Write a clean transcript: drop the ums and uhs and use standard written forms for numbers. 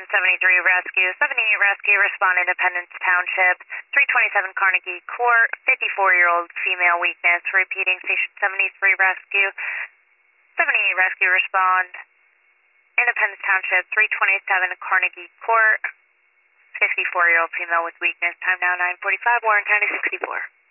1073 Rescue, 78 Rescue, respond Independence Township, 327 Carnegie Court, 54-year-old female weakness. Repeating, Station 73 Rescue, 78 Rescue, respond Independence Township, 327 Carnegie Court, 54-year-old female with weakness. Time now 9:45, Warren County 64.